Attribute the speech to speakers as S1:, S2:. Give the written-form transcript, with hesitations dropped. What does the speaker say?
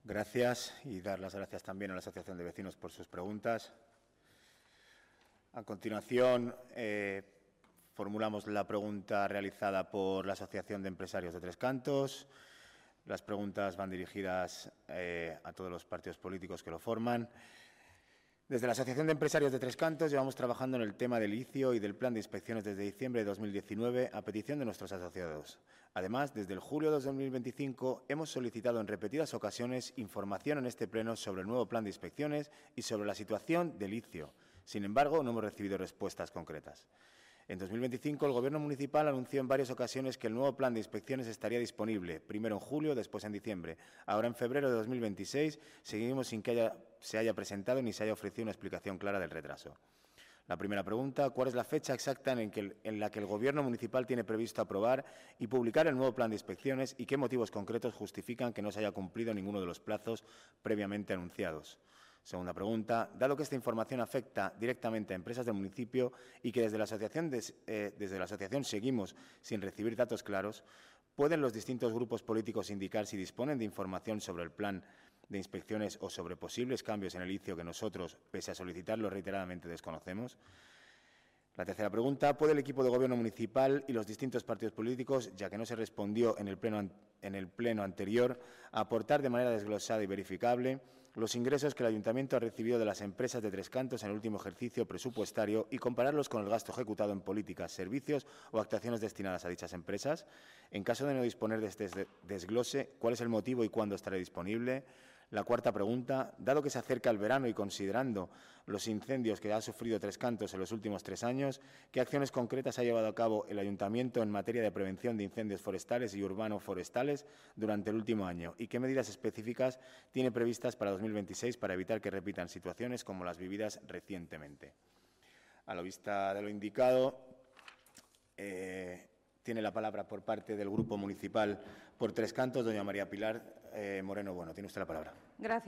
S1: Gracias y dar las gracias también a la Asociación de Vecinos por sus preguntas. A continuación, formulamos la pregunta realizada por la Asociación de Empresarios de Tres Cantos. Las preguntas van dirigidas a todos los partidos políticos que lo forman. Desde la Asociación de Empresarios de Tres Cantos llevamos trabajando en el tema del litio y del plan de inspecciones desde diciembre de 2019 a petición de nuestros asociados. Además, desde el julio de 2025 hemos solicitado en repetidas ocasiones información en este pleno sobre el nuevo plan de inspecciones y sobre la situación del litio. Sin embargo, no hemos recibido respuestas concretas. En 2025, el Gobierno municipal anunció en varias ocasiones que el nuevo plan de inspecciones estaría disponible, primero en julio, después en diciembre. Ahora, en febrero de 2026, seguimos sin que se haya presentado ni se haya ofrecido una explicación clara del retraso. La primera pregunta, ¿cuál es la fecha exacta en la que el Gobierno municipal tiene previsto aprobar y publicar el nuevo plan de inspecciones y qué motivos concretos justifican que no se haya cumplido ninguno de los plazos previamente anunciados? Segunda pregunta, dado que esta información afecta directamente a empresas del municipio y que desde la asociación seguimos sin recibir datos claros, ¿pueden los distintos grupos políticos indicar si disponen de información sobre el plan de inspecciones o sobre posibles cambios en el litio que nosotros, pese a solicitarlo reiteradamente, desconocemos? La tercera pregunta, ¿puede el equipo de Gobierno municipal y los distintos partidos políticos, ya que no se respondió en el pleno anterior, aportar de manera desglosada y verificable los ingresos que el Ayuntamiento ha recibido de las empresas de Tres Cantos en el último ejercicio presupuestario y compararlos con el gasto ejecutado en políticas, servicios o actuaciones destinadas a dichas empresas? En caso de no disponer de este desglose, ¿cuál es el motivo y cuándo estará disponible? La cuarta pregunta, dado que se acerca el verano y considerando los incendios que ha sufrido Tres Cantos en los últimos 3 años, ¿qué acciones concretas ha llevado a cabo el Ayuntamiento en materia de prevención de incendios forestales y urbano-forestales durante el último año? ¿Y qué medidas específicas tiene previstas para 2026 para evitar que repitan situaciones como las vividas recientemente? A la vista de lo indicado, tiene la palabra por parte del Grupo Municipal por Tres Cantos, doña María Pilar Moreno Bueno. Tiene usted la palabra.
S2: Gracias.